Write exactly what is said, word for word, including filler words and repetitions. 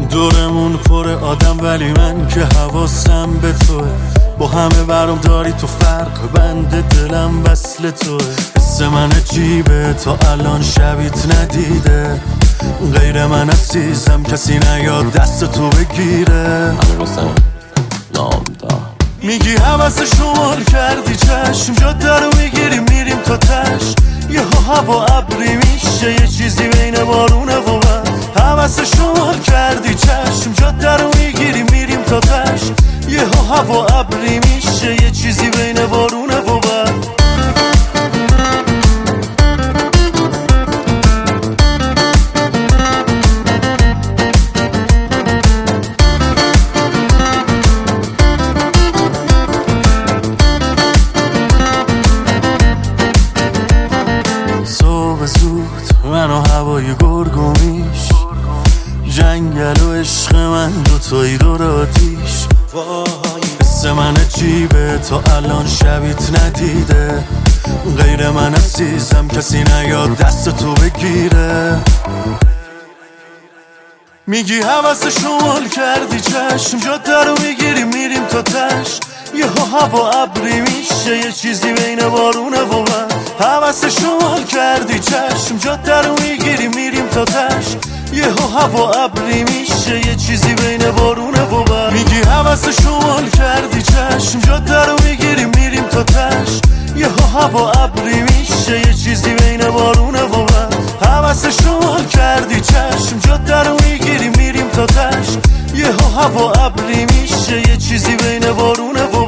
دورمون پر آدم ولی من که حواسم به توه، با همه برام داری تو فرق، بند دلم وصل توه. حس من عجیبه تا الان شبیت ندیده، غیر من عزیزم کسی نیاد دست تو بگیره. میگی حوث شمال کردی چشم، جاده رو میگیری میریم تا تش، یه هوا ابری میشه یه چیزی بین بارونه و برف. حوث شمال کردی چشم، جاده رو میگیری میریم تا تش، یه هوا ابری میشه یه چیزی بین بارونه و برف. من و هوای گرگومیش، جنگل و عشق من دوتایی دور آتیش. حس من عجیبه تا الان شبیت ندیده، غیر من عزیزم کسی نیاد دست تو بگیره. میگی حوث شمال کردی چشم، جاده رو میگیری میریم تا تش، یه هوا ابری میشه یه چیزی بین بارونه و برف. حوث شمال کردی چشم، جاده رو میگیری میریم تا تش، یه هوا ابری میشه یه چیزی بین بارونه و برف. میگی حوث شمال کردی چشم، جاده رو میگیری میریم تا تش، یه هوا ابری میشه یه چیزی بین بارونه و برف. حوث شمال کردی چشم، جاده رو میگیری میریم تا تش، یه هوا ابری میشه یه چیزی بین بارونه و